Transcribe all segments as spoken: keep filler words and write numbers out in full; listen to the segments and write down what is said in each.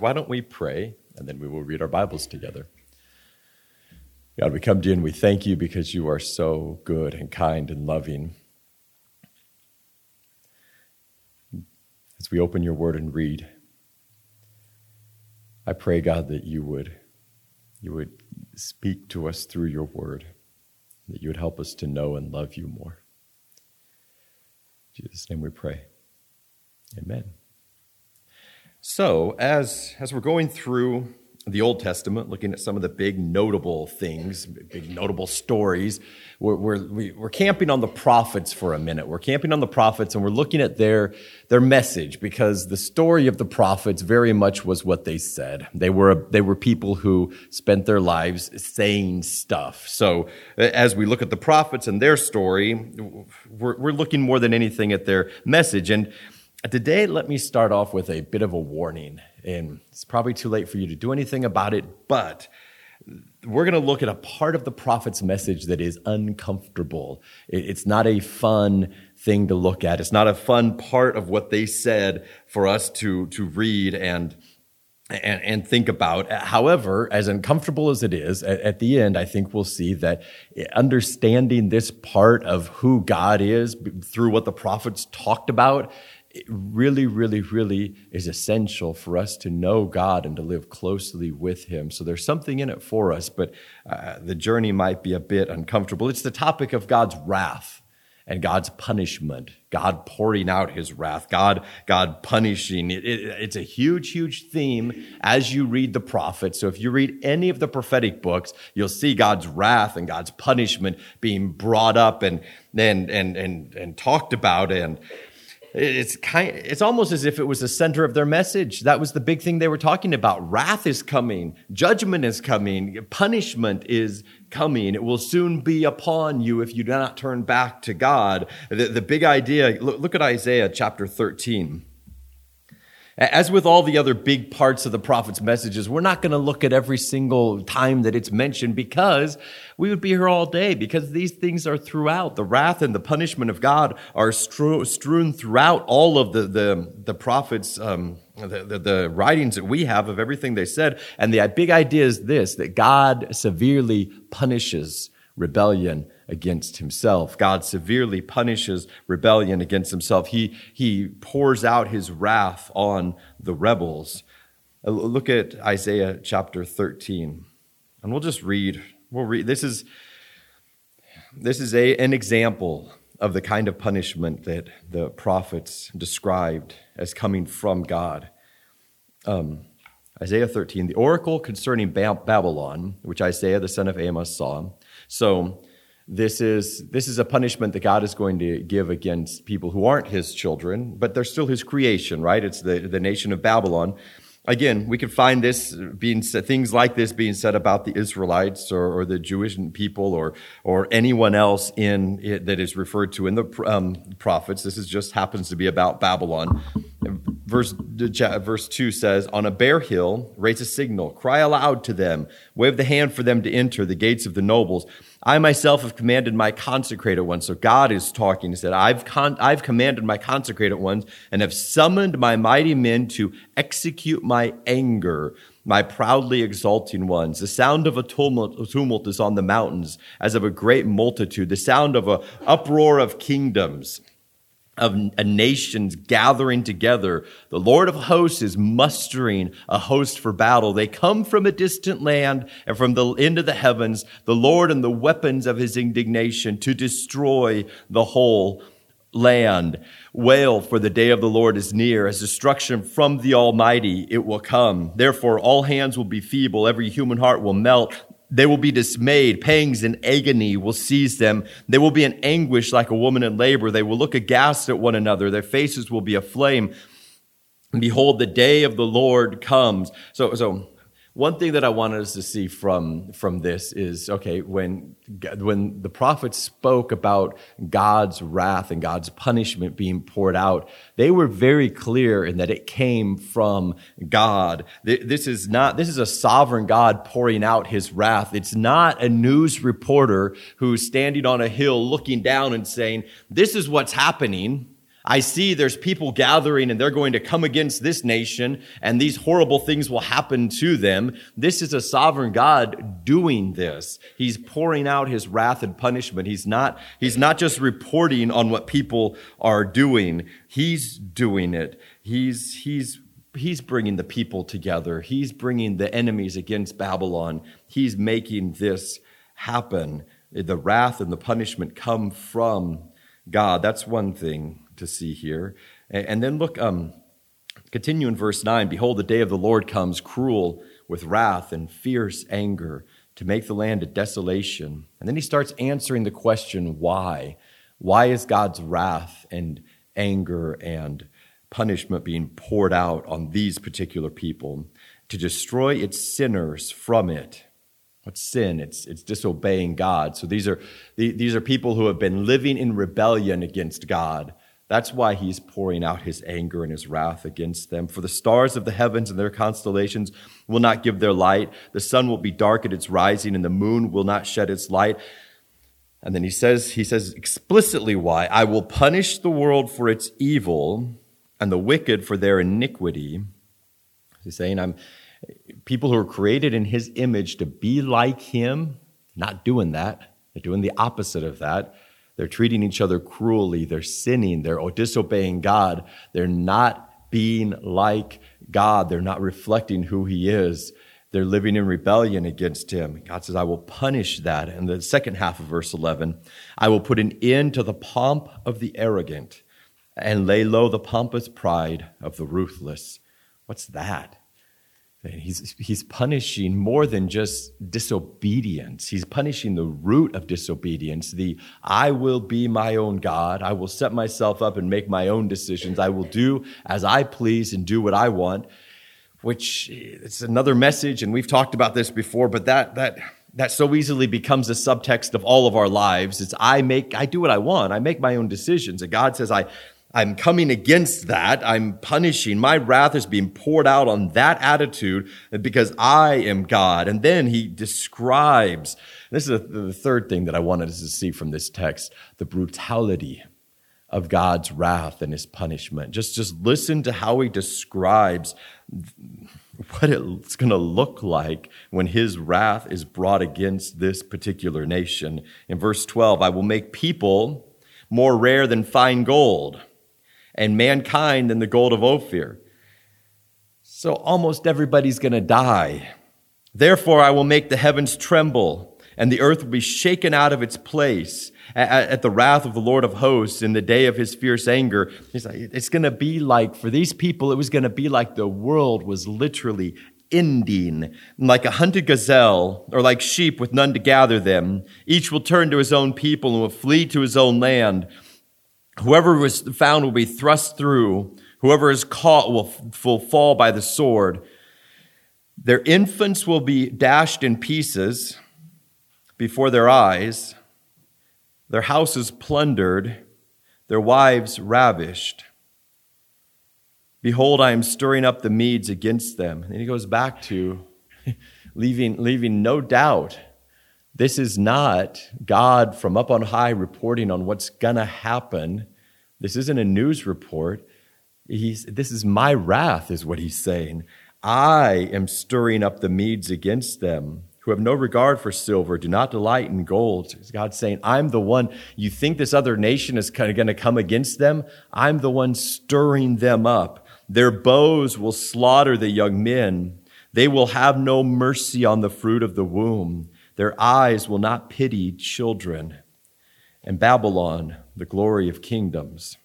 why don't we pray, and then we will read our Bibles together. God, we come to you and we thank you because you are so good and kind and loving. As we open your word and read, I pray, God, that you would, you would speak to us through your word, that you would help us to know and love you more. In Jesus' name we pray. Amen. So, as, as we're going through the Old Testament, looking at some of the big notable things, big notable stories, we're, we're, we're camping on the prophets for a minute. We're camping on the prophets and we're looking at their, their message, because the story of the prophets very much was what they said. They were, they were people who spent their lives saying stuff. So as we look at the prophets and their story, we're, we're looking more than anything at their message. And today, let me start off with a bit of a warning, and it's probably too late for you to do anything about it, but we're going to look at a part of the prophet's message that is uncomfortable. It's not a fun thing to look at. It's not a fun part of what they said for us to, to read and, and, and think about. However, as uncomfortable as it is, at, at the end, I think we'll see that understanding this part of who God is through what the prophets talked about, it really, really, really is essential for us to know God and to live closely with him. So there's something in it for us, but uh, the journey might be a bit uncomfortable. It's the topic of God's wrath and God's punishment, God pouring out his wrath, God, God punishing. It, it, it's a huge, huge theme as you read the prophets. So if you read any of the prophetic books, you'll see God's wrath and God's punishment being brought up and and and and, and talked about. And It's kind. It's almost as if it was the center of their message. That was the big thing they were talking about. Wrath is coming. Judgment is coming. Punishment is coming. It will soon be upon you if you do not turn back to God. The, the big idea, look, look at Isaiah chapter thirteen. As with all the other big parts of the prophet's messages, we're not going to look at every single time that it's mentioned, because we would be here all day, because these things are throughout. The wrath and the punishment of God are strew, strewn throughout all of the, the, the prophets, um, the, the, the writings that we have of everything they said. And the big idea is this, that God severely punishes rebellion against himself. God severely punishes rebellion against himself. He, he pours out his wrath on the rebels. Look at Isaiah chapter thirteen. And we'll just read. We'll read. This is, this is a, an example of the kind of punishment that the prophets described as coming from God. Um, Isaiah thirteen, the oracle concerning Babylon, which Isaiah the son of Amos saw. So this is this is a punishment that God is going to give against people who aren't his children, but they're still his creation, right? It's the, the nation of Babylon. Again, we can find this being said, things like this being said about the Israelites or, or the Jewish people or or anyone else in it that is referred to in the um, prophets. This is just happens to be about Babylon. Verse, verse two says, on a bare hill, raise a signal, cry aloud to them, wave the hand for them to enter the gates of the nobles. I myself have commanded my consecrated ones. So God is talking. He said, I've con- I've commanded my consecrated ones and have summoned my mighty men to execute my anger, my proudly exulting ones. The sound of a tumult, a tumult is on the mountains, as of a great multitude, the sound of an uproar of kingdoms, of a nations gathering together. The Lord of hosts is mustering a host for battle. They come from a distant land and from the end of the heavens, the Lord and the weapons of his indignation to destroy the whole land. Wail, for the day of the Lord is near. As destruction from the Almighty, it will come. Therefore, all hands will be feeble. Every human heart will melt. They will be dismayed. Pangs and agony will seize them. They will be in anguish like a woman in labor. They will look aghast at one another. Their faces will be aflame. And behold, the day of the Lord comes. So, so one thing that I wanted us to see from, from this is, okay, when, when the prophets spoke about God's wrath and God's punishment being poured out, they were very clear in that it came from God. This is not, this is a sovereign God pouring out his wrath. It's not a news reporter who's standing on a hill looking down and saying, this is what's happening. I see there's people gathering and they're going to come against this nation and these horrible things will happen to them. This is a sovereign God doing this. He's pouring out his wrath and punishment. He's not, he's not just reporting on what people are doing. He's doing it. He's, he's, he's bringing the people together. He's bringing the enemies against Babylon. He's making this happen. The wrath and the punishment come from God. That's one thing to see here. And then look, um, continue in verse nine. Behold, the day of the Lord comes, cruel with wrath and fierce anger, to make the land a desolation. And then he starts answering the question, why? Why is God's wrath and anger and punishment being poured out on these particular people? To destroy its sinners from it. What's sin? It's it's disobeying God. So these are these are people who have been living in rebellion against God. That's why he's pouring out his anger and his wrath against them. For the stars of the heavens and their constellations will not give their light. The sun will be dark at its rising, and the moon will not shed its light. And then he says, he says explicitly why. I will punish the world for its evil and the wicked for their iniquity. He's saying, I'm people who are created in his image to be like him, not doing that. They're doing the opposite of that. They're treating each other cruelly. They're sinning. They're disobeying God. They're not being like God. They're not reflecting who he is. They're living in rebellion against him. God says, I will punish that. And the second half of verse eleven, I will put an end to the pomp of the arrogant and lay low the pompous pride of the ruthless. What's that? He's, he's punishing more than just disobedience. He's punishing the root of disobedience, the I will be my own God. I will set myself up and make my own decisions. I will do as I please and do what I want, which it's another message, and we've talked about this before, but that that that so easily becomes a subtext of all of our lives. It's I make, I do what I want. I make my own decisions. And God says, I I'm coming against that. I'm punishing. My wrath is being poured out on that attitude because I am God. And then he describes, this is the third thing that I wanted us to see from this text, the brutality of God's wrath and his punishment. Just, just listen to how he describes what it's going to look like when his wrath is brought against this particular nation. In verse twelve, I will make people more rare than fine gold, and mankind than the gold of Ophir. So almost everybody's going to die. Therefore, I will make the heavens tremble, and the earth will be shaken out of its place at, at the wrath of the Lord of hosts in the day of his fierce anger. He's like, it's going to be like, for these people, it was going to be like the world was literally ending, like a hunted gazelle, or like sheep with none to gather them. Each will turn to his own people and will flee to his own land. Whoever was found will be thrust through. Whoever is caught will, will fall by the sword. Their infants will be dashed in pieces before their eyes. Their houses plundered. Their wives ravished. Behold, I am stirring up the Medes against them. And he goes back to leaving, leaving no doubt. This is not God from up on high reporting on what's going to happen. This isn't a news report. He's, this is my wrath, is what he's saying. I am stirring up the Medes against them, who have no regard for silver, do not delight in gold. God's saying, I'm the one. You think this other nation is kind of going to come against them? I'm the one stirring them up. Their bows will slaughter the young men. They will have no mercy on the fruit of the womb. Their eyes will not pity children. And Babylon, the glory of kingdoms,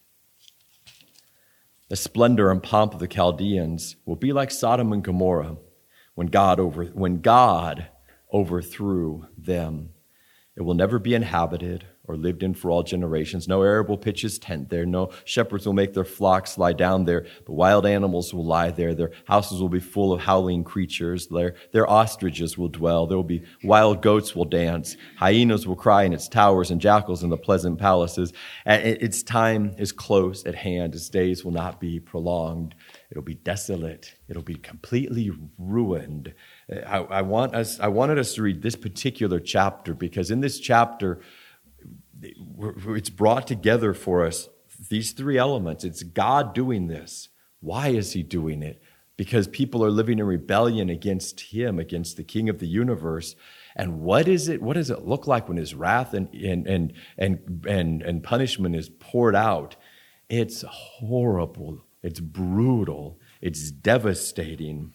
the splendor and pomp of the Chaldeans, will be like Sodom and Gomorrah when God over when God overthrew them. It will never be inhabited or lived in for all generations. No Arab will pitch his tent there. No shepherds will make their flocks lie down there. But wild animals will lie there. Their houses will be full of howling creatures. Their, their ostriches will dwell. There will be wild goats will dance. Hyenas will cry in its towers, and jackals in the pleasant palaces. And its time is close at hand. Its days will not be prolonged. It'll be desolate. It'll be completely ruined. I, I want us. I wanted us to read this particular chapter because in this chapter, it's brought together for us these three elements. It's God doing this. Why is he doing it? Because people are living in rebellion against him, against the King of the universe. And what is it? What does it look like when his wrath and and and and and, and punishment is poured out? It's horrible. It's brutal. It's devastating.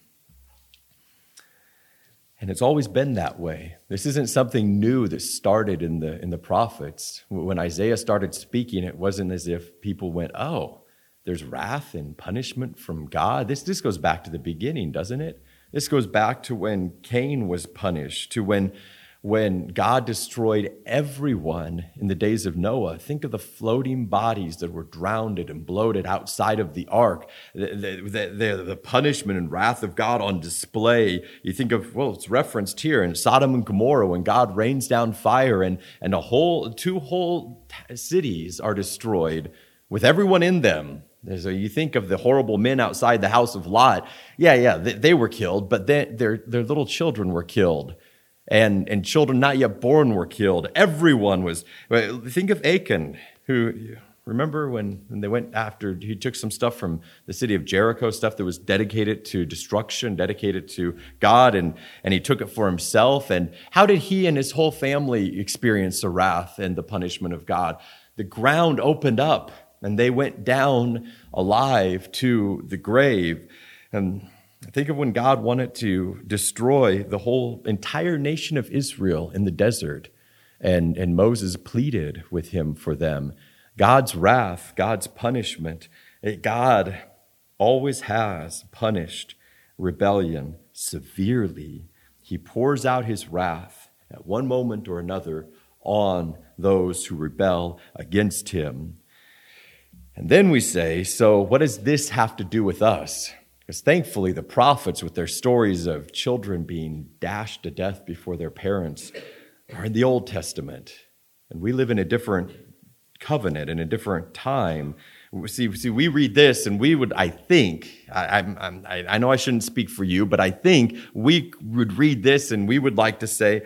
And it's always been that way. This isn't something new that started in the in the prophets. When Isaiah started speaking, it wasn't as if people went, "Oh, there's wrath and punishment from God." This this goes back to the beginning, doesn't it? This goes back to when Cain was punished, to when when God destroyed everyone in the days of Noah. Think of the floating bodies that were drowned and bloated outside of the ark, the, the, the, the punishment and wrath of God on display. You think of, well, it's referenced here in Sodom and Gomorrah when God rains down fire and, and a whole two whole cities are destroyed with everyone in them. So you think of the horrible men outside the house of Lot. Yeah, yeah, they, they were killed, but they, their their little children were killed. And, and children not yet born were killed. Everyone was. Think of Achan, who, remember when, when they went after, he took some stuff from the city of Jericho, stuff that was dedicated to destruction, dedicated to God, and, and he took it for himself. And how did he and his whole family experience the wrath and the punishment of God? The ground opened up, and they went down alive to the grave. And think of when God wanted to destroy the whole entire nation of Israel in the desert, and, and Moses pleaded with him for them. God's wrath, God's punishment, God always has punished rebellion severely. He pours out his wrath at one moment or another on those who rebel against him. And then we say, so what does this have to do with us? Because thankfully, the prophets, with their stories of children being dashed to death before their parents, are in the Old Testament. And we live in a different covenant, in a different time. See, see we read this, and we would, I think, I, I'm, I, I know I shouldn't speak for you, but I think we would read this, and we would like to say,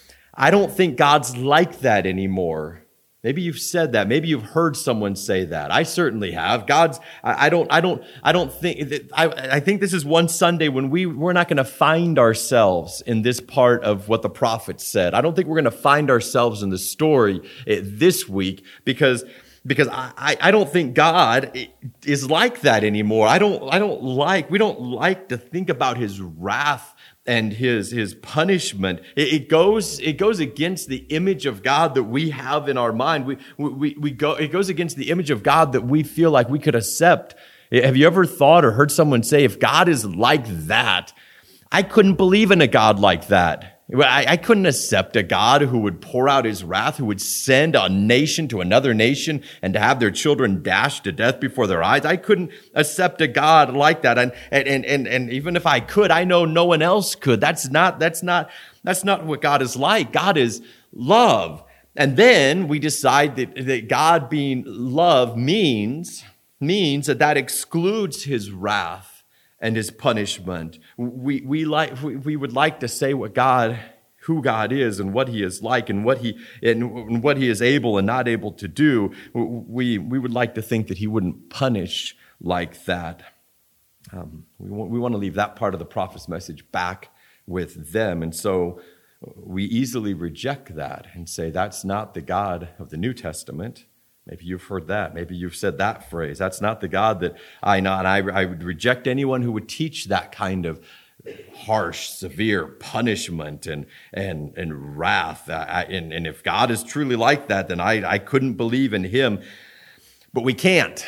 I don't think God's like that anymore. Maybe you've said that. Maybe you've heard someone say that. I certainly have. God's, I, I don't, I don't, I don't think, that, I, I think this is one Sunday when we, we're not going to find ourselves in this part of what the prophet said. I don't think we're going to find ourselves in the story this week because, because I, I don't think God is like that anymore. I don't, I don't like, we don't like to think about his wrath and his his punishment. It, it goes it goes against the image of God that we have in our mind. We we we go it goes against the image of God that we feel like we could accept. Have you ever thought or heard someone say, if God is like that, I couldn't believe in a God like that. I, I couldn't accept a God who would pour out his wrath, who would send a nation to another nation and to have their children dashed to death before their eyes. I couldn't accept a God like that. And, and, and, and even if I could, I know no one else could. That's not, that's not, that's not what God is like. God is love. And then we decide that, that God being love means, means that that excludes his wrath and his punishment. We we like we, we would like to say what God, who God is, and what he is like, and what he and what he is able and not able to do. We we would like to think that he wouldn't punish like that. Um, we want, we want to leave that part of the prophet's message back with them, and so we easily reject that and say that's not the God of the New Testament. Maybe you've heard that. Maybe you've said that phrase. That's not the God that I know. And I, I would reject anyone who would teach that kind of harsh, severe punishment and and and wrath. I, and, and if God is truly like that, then I, I couldn't believe in him. But we can't.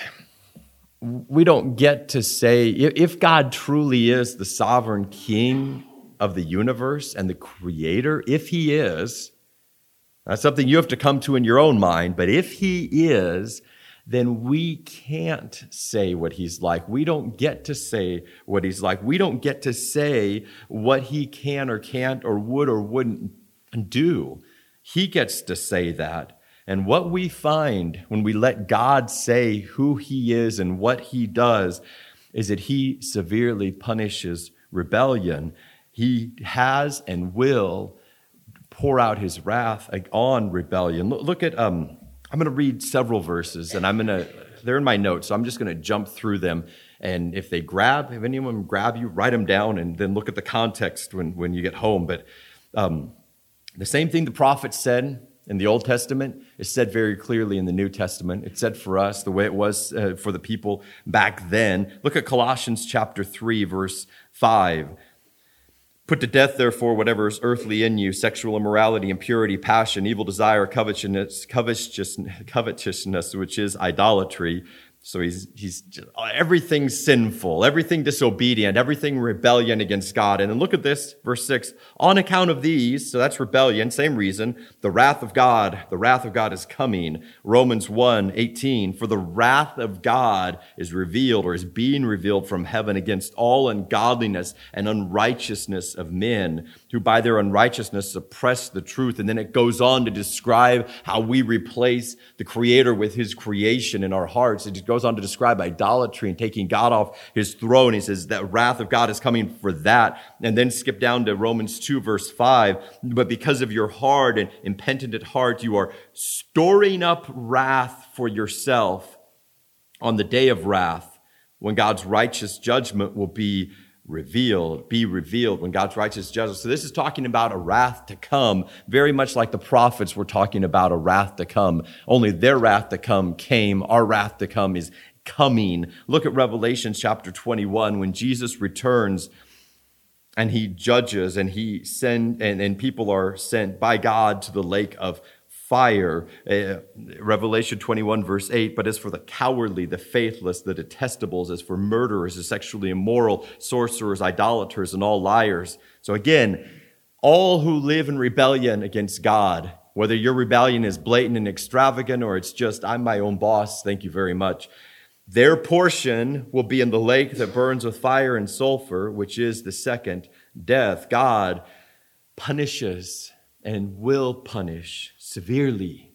We don't get to say, if God truly is the sovereign king of the universe and the creator, if he is, that's something you have to come to in your own mind. But if he is, then we can't say what he's like. We don't get to say what he's like. We don't get to say what he can or can't or would or wouldn't do. He gets to say that. And what we find when we let God say who he is and what he does is that he severely punishes rebellion. He has and will pour out his wrath on rebellion. Look at, um, I'm going to read several verses, and I'm going to they're in my notes, so I'm just going to jump through them. And if they grab, if anyone grab you, write them down and then look at the context when, when you get home. But um, the same thing the prophet said in the Old Testament is said very clearly in the New Testament. It's said for us the way it was uh, for the people back then. Look at Colossians chapter three, verse five. Put to death, therefore, whatever is earthly in you, sexual immorality, impurity, passion, evil desire, covetousness, covetousness, covetousness, which is idolatry. So he's he's just, everything sinful, everything disobedient, everything rebellion against God. And then look at this, verse six. On account of these, so that's rebellion, same reason, the wrath of God, the wrath of God is coming. Romans one eighteen. For the wrath of God is revealed or is being revealed from heaven against all ungodliness and unrighteousness of men who by their unrighteousness suppress the truth. And then it goes on to describe how we replace the Creator with his creation in our hearts. It goes on to describe idolatry and taking God off his throne. He says that wrath of God is coming for that. And then skip down to Romans two, verse five. But because of your hard and impenitent heart, you are storing up wrath for yourself on the day of wrath, when God's righteous judgment will be revealed, be revealed, when God's righteous judgment. So this is talking about a wrath to come, very much like the prophets were talking about a wrath to come. Only their wrath to come came. Our wrath to come is coming. Look at Revelation chapter twenty-one, when Jesus returns and he judges and he send and, and people are sent by God to the lake of fire. Uh, Revelation twenty-one, verse eight. But as for the cowardly, the faithless, the detestables, as for murderers, the sexually immoral, sorcerers, idolaters, and all liars. So again, all who live in rebellion against God, whether your rebellion is blatant and extravagant or it's just, I'm my own boss, thank you very much, their portion will be in the lake that burns with fire and sulfur, which is the second death. God punishes and will punish severely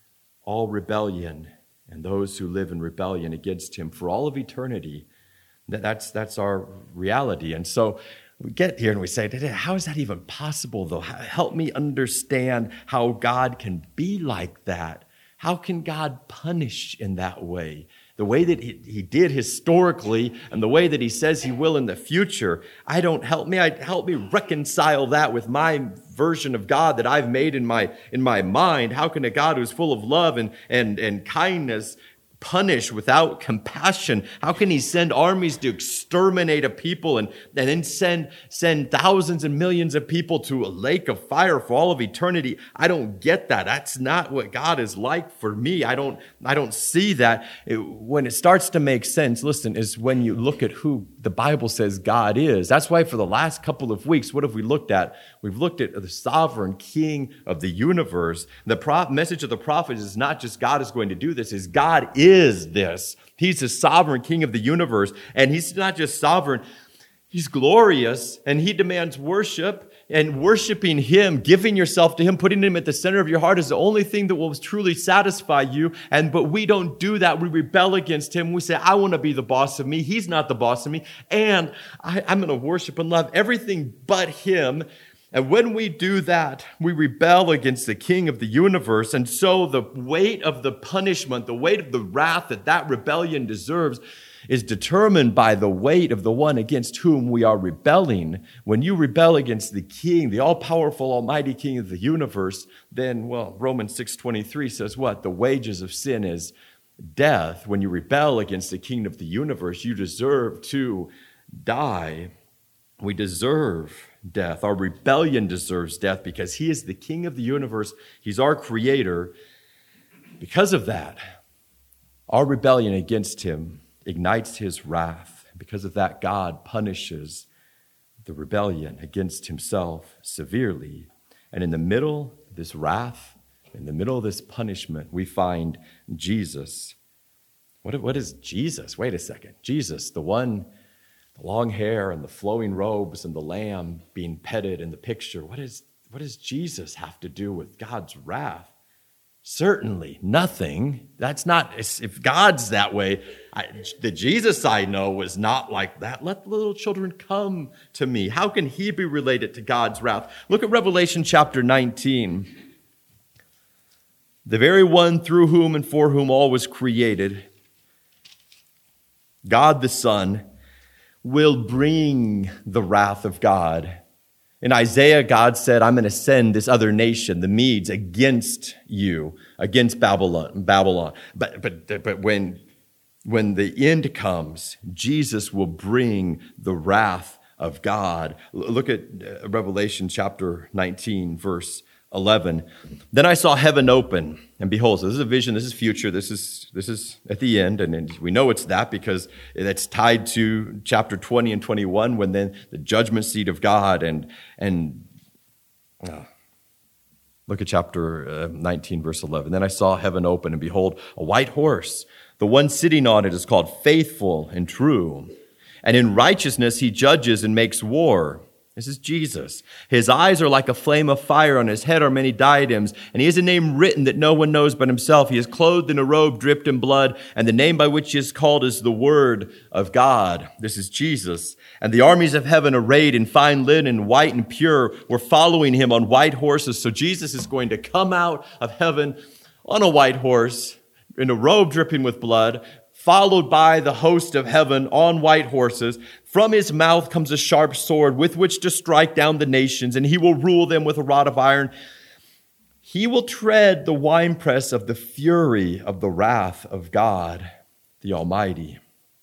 all rebellion and those who live in rebellion against him for all of eternity. That's, that's our reality. And so we get here and we say, how is that even possible, though? Help me understand how God can be like that. How can God punish in that way? The way that he, he did historically and the way that he says he will in the future. I don't help me. I help me reconcile that with my version of God that I've made in my in my mind. How can a God who's full of love and and and kindness punish without compassion? How can he send armies to exterminate a people and, and then send, send thousands and millions of people to a lake of fire for all of eternity? I don't get that. That's not what God is like for me. I don't, I don't see that. It, when it starts to make sense, listen, is when you look at who the Bible says God is. That's why for the last couple of weeks, what have we looked at? We've looked at the sovereign King of the universe. The pro- message of the prophet is not just God is going to do this, is God is is this. He's the sovereign King of the universe. And he's not just sovereign, he's glorious, and he demands worship. And worshiping him, giving yourself to him, putting him at the center of your heart is the only thing that will truly satisfy you. And but we don't do that. We rebel against him. We say, I want to be the boss of me. He's not the boss of me. And I, I'm going to worship and love everything but him. And when we do that, we rebel against the King of the universe. And so the weight of the punishment, the weight of the wrath that that rebellion deserves is determined by the weight of the one against whom we are rebelling. When you rebel against the King, the all-powerful, almighty King of the universe, then, well, Romans six twenty-three says what? The wages of sin is death. When you rebel against the King of the universe, you deserve to die. We deserve death. Our rebellion deserves death because he is the King of the universe. He's our creator. Because of that, our rebellion against him ignites his wrath. Because of that, God punishes the rebellion against himself severely. And in the middle of this wrath, in the middle of this punishment, we find Jesus. What, what is Jesus? Wait a second. Jesus, the one, the long hair and the flowing robes and the lamb being petted in the picture. What is, what does Jesus have to do with God's wrath? Certainly nothing. That's not, if God's that way, I, the Jesus I know was not like that. Let the little children come to me. How can he be related to God's wrath? Look at Revelation chapter nineteen. The very one through whom and for whom all was created, God the Son will bring the wrath of God. In Isaiah, God said, I'm going to send this other nation, the Medes, against you, against Babylon. Babylon. But, but, but when, when the end comes, Jesus will bring the wrath of God. Look at Revelation chapter nineteen, verse eleven. Then I saw heaven open, and behold, so this is a vision, this is future, this is this is at the end, and we know it's that because it's tied to chapter twenty and twenty-one, when then the judgment seat of God, and and uh, look at chapter uh, nineteen, verse eleven. Then I saw heaven open, and behold, a white horse. The one sitting on it is called Faithful and True, and in righteousness he judges and makes war. This is Jesus. His eyes are like a flame of fire. On his head are many diadems. And he has a name written that no one knows but himself. He is clothed in a robe dripped in blood. And the name by which he is called is the Word of God. This is Jesus. And the armies of heaven, arrayed in fine linen, white and pure, were following him on white horses. So Jesus is going to come out of heaven on a white horse, in a robe dripping with blood, followed by the host of heaven on white horses. From his mouth comes a sharp sword with which to strike down the nations, and he will rule them with a rod of iron. He will tread the winepress of the fury of the wrath of God, the Almighty.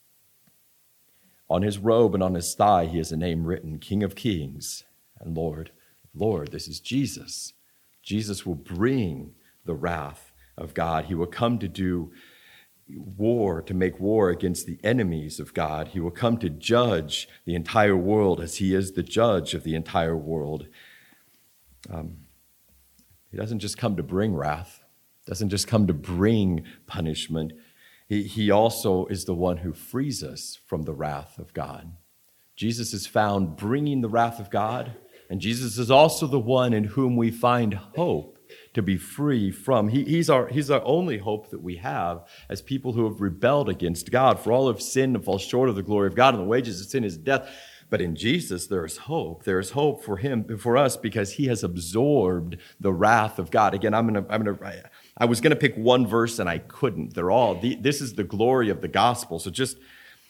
On his robe and on his thigh he has a name written, King of Kings and Lord of Lords. This is Jesus. Jesus will bring the wrath of God. He will come to do war, to make war against the enemies of God. He will come to judge the entire world as he is the judge of the entire world. Um, he doesn't just come to bring wrath, doesn't just come to bring punishment. He, he also is the one who frees us from the wrath of God. Jesus is found bringing the wrath of God, and Jesus is also the one in whom we find hope to be free from. He, he's our he's our only hope that we have as people who have rebelled against God. For all have sinned and fall short of the glory of God, and the wages of sin is death. But in Jesus there is hope. There is hope for him, for us, because he has absorbed the wrath of God. Again, I'm gonna I'm gonna I was gonna pick one verse and I couldn't. They're all the, this is the glory of the gospel. So just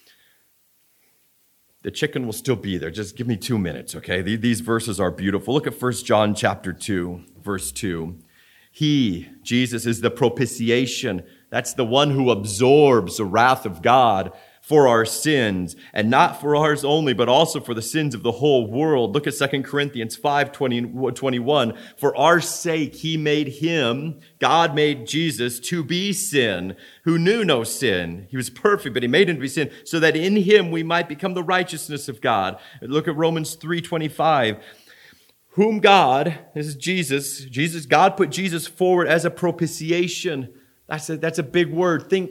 the chicken will still be there. Just give me two minutes, okay? These verses are beautiful. Look at First John chapter two, verse two. He, Jesus, is the propitiation. That's the one who absorbs the wrath of God for our sins, and not for ours only, but also for the sins of the whole world. Look at Second Corinthians five, twenty, twenty-one. For our sake he made him, God made Jesus, to be sin, who knew no sin. He was perfect, but he made him to be sin, so that in him we might become the righteousness of God. Look at Romans three, twenty-five. Whom God, this is Jesus, Jesus, God put Jesus forward as a propitiation. That's a, that's a big word. Think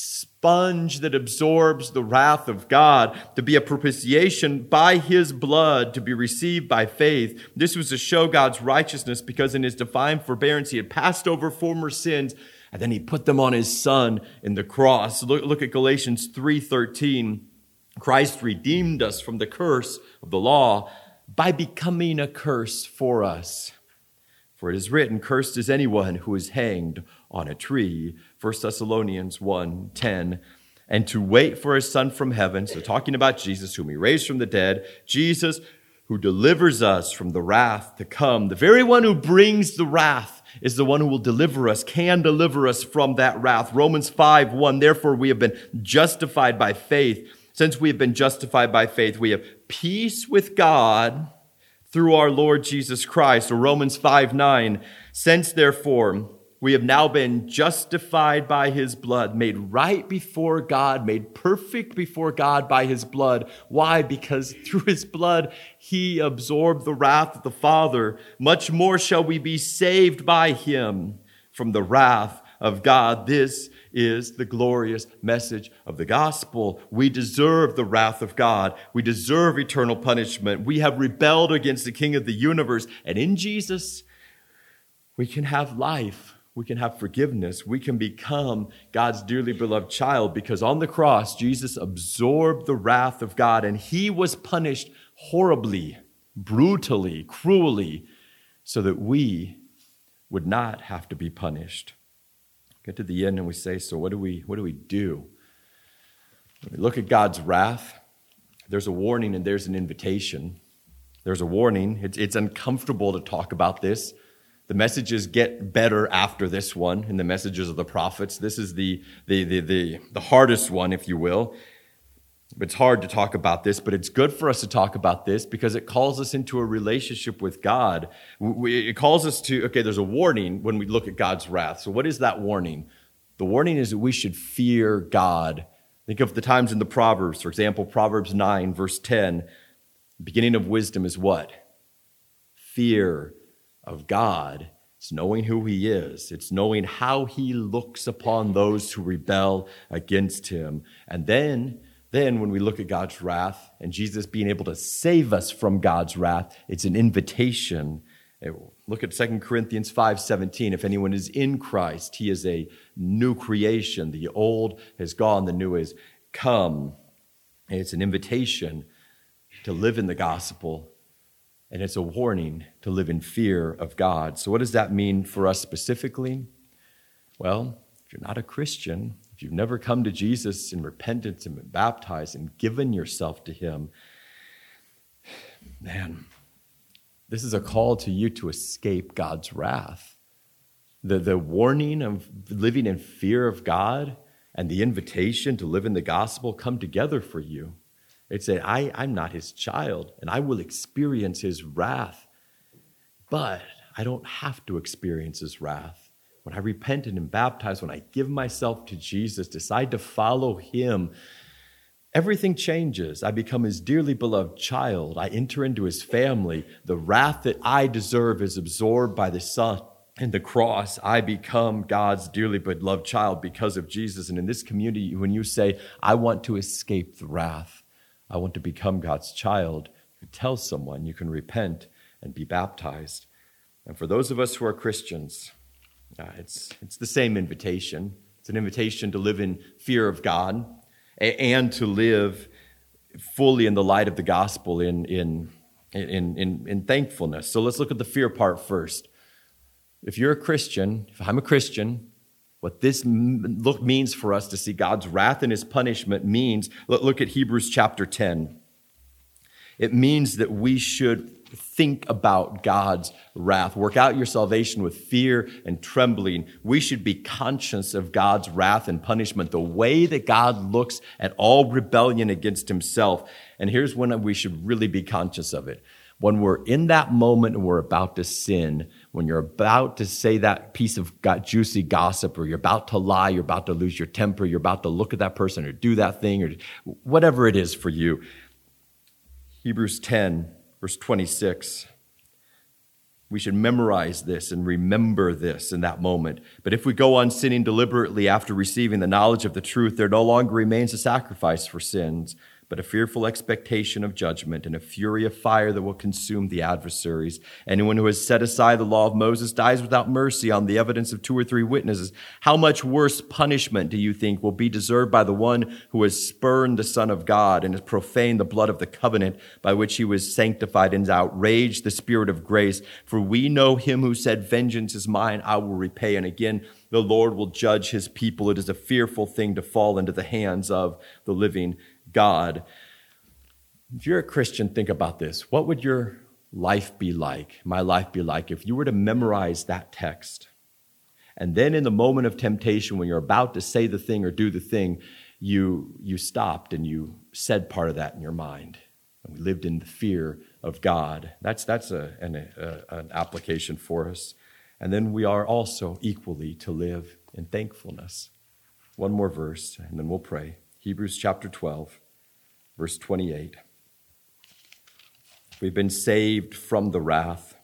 sponge that absorbs the wrath of God, to be a propitiation by his blood, to be received by faith. This was to show God's righteousness, because in his divine forbearance he had passed over former sins, and then he put them on his Son in the cross. Look, look at Galatians three thirteen. Christ redeemed us from the curse of the law by becoming a curse for us. For it is written, cursed is anyone who is hanged on a tree. First Thessalonians one ten. And to wait for his Son from heaven, so talking about Jesus, whom he raised from the dead, Jesus who delivers us from the wrath to come. The very one who brings the wrath is the one who will deliver us, can deliver us from that wrath. Romans five one, therefore we have been justified by faith. Since we have been justified by faith, we have peace with God through our Lord Jesus Christ. Or Romans five nine, since therefore we have now been justified by his blood, made right before God, made perfect before God by his blood. Why? Because through his blood he absorbed the wrath of the Father. Much more shall we be saved by him from the wrath of God. This is the glorious message of the gospel. We deserve the wrath of God. We deserve eternal punishment. We have rebelled against the King of the universe. And in Jesus, we can have life. We can have forgiveness. We can become God's dearly beloved child, because on the cross, Jesus absorbed the wrath of God, and he was punished horribly, brutally, cruelly, so that we would not have to be punished. Get to the end and we say, so what do we what do we do? When we look at God's wrath, there's a warning and there's an invitation. There's a warning. It's, it's uncomfortable to talk about this. The messages get better after this one in the messages of the prophets. This is the, the, the, the, the hardest one, if you will. It's hard to talk about this, but it's good for us to talk about this because it calls us into a relationship with God. We, it calls us to, okay, there's a warning when we look at God's wrath. So what is that warning? The warning is that we should fear God. Think of the times in the Proverbs. For example, Proverbs nine, verse ten. The beginning of wisdom is what? Fear of God. It's knowing who he is. It's knowing how he looks upon those who rebel against him. And then, then when we look at God's wrath and Jesus being able to save us from God's wrath, it's an invitation. Look at Second Corinthians five seventeen. If anyone is in Christ, he is a new creation. The old has gone, the new has come. And it's an invitation to live in the gospel. And it's a warning to live in fear of God. So what does that mean for us specifically? Well, if you're not a Christian, if you've never come to Jesus in repentance and been baptized and given yourself to him, man, this is a call to you to escape God's wrath. The, the warning of living in fear of God and the invitation to live in the gospel come together for you. It said, I, I'm not his child, and I will experience his wrath. But I don't have to experience his wrath. When I repent and am baptized, when I give myself to Jesus, decide to follow him, everything changes. I become his dearly beloved child. I enter into his family. The wrath that I deserve is absorbed by the Son and the cross. I become God's dearly beloved child because of Jesus. And in this community, when you say, I want to escape the wrath, I want to become God's child, you tell someone, you can repent and be baptized. And for those of us who are Christians, uh, it's, it's the same invitation. It's an invitation to live in fear of God and to live fully in the light of the gospel in, in, in, in, in thankfulness. So let's look at the fear part first. If you're a Christian, if I'm a Christian, what this look means for us to see God's wrath and his punishment means, look at Hebrews chapter ten. It means that we should think about God's wrath. Work out your salvation with fear and trembling. We should be conscious of God's wrath and punishment, the way that God looks at all rebellion against himself. And here's when we should really be conscious of it. When we're in that moment and we're about to sin, when you're about to say that piece of juicy gossip, or you're about to lie, you're about to lose your temper, you're about to look at that person or do that thing, or whatever it is for you. Hebrews ten, verse twenty-six. We should memorize this and remember this in that moment. But if we go on sinning deliberately after receiving the knowledge of the truth, there no longer remains a sacrifice for sins, but a fearful expectation of judgment and a fury of fire that will consume the adversaries. Anyone who has set aside the law of Moses dies without mercy on the evidence of two or three witnesses. How much worse punishment do you think will be deserved by the one who has spurned the Son of God and has profaned the blood of the covenant by which he was sanctified and has outraged the Spirit of grace? For we know him who said, vengeance is mine, I will repay. And again, the Lord will judge his people. It is a fearful thing to fall into the hands of the living God. If you're a Christian, think about this. What would your life be like, my life be like, if you were to memorize that text? And then in the moment of temptation, when you're about to say the thing or do the thing, you, you stopped and you said part of that in your mind. And we lived in the fear of God. That's, that's a, an, a, an application for us. And then we are also equally to live in thankfulness. One more verse, and then we'll pray. Hebrews chapter twelve, verse twenty-eight. We've been saved from the wrath.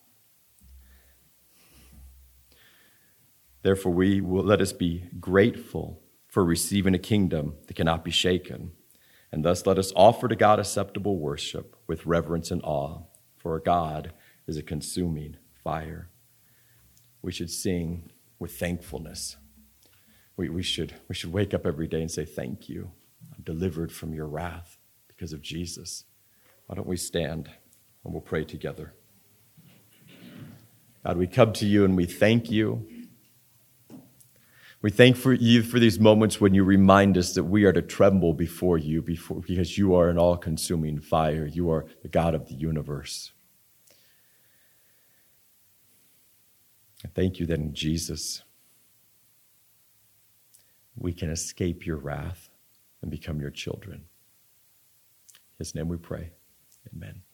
Therefore, we will let us be grateful for receiving a kingdom that cannot be shaken. And thus let us offer to God acceptable worship with reverence and awe, for our God is a consuming fire. We should sing with thankfulness. We, we should, we should wake up every day and say, thank you. I'm delivered from your wrath because of Jesus. Why don't we stand and we'll pray together. God, we come to you and we thank you. We thank for you for these moments when you remind us that we are to tremble before you, before, because you are an all-consuming fire. You are the God of the universe. I thank you that in Jesus, we can escape your wrath and become your children. In his name we pray. Amen.